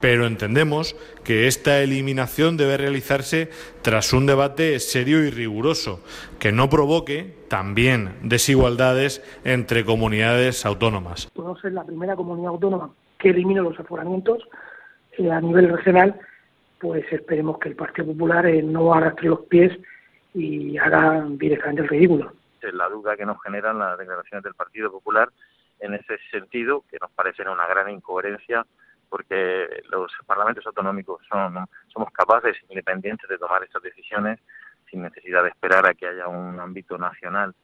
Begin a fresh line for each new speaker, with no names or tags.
Pero entendemos que esta eliminación debe realizarse tras un debate serio y riguroso, que no provoque también desigualdades entre comunidades autónomas.
Podemos ser la primera comunidad autónoma que elimine los aforamientos a nivel regional, pues esperemos que el Partido Popular no arrastre los pies y haga directamente el ridículo.
La duda que nos generan las declaraciones del Partido Popular en ese sentido, que nos parece una gran incoherencia, porque los parlamentos autonómicos somos capaces, independientes, de tomar estas decisiones sin necesidad de esperar a que haya un ámbito nacional.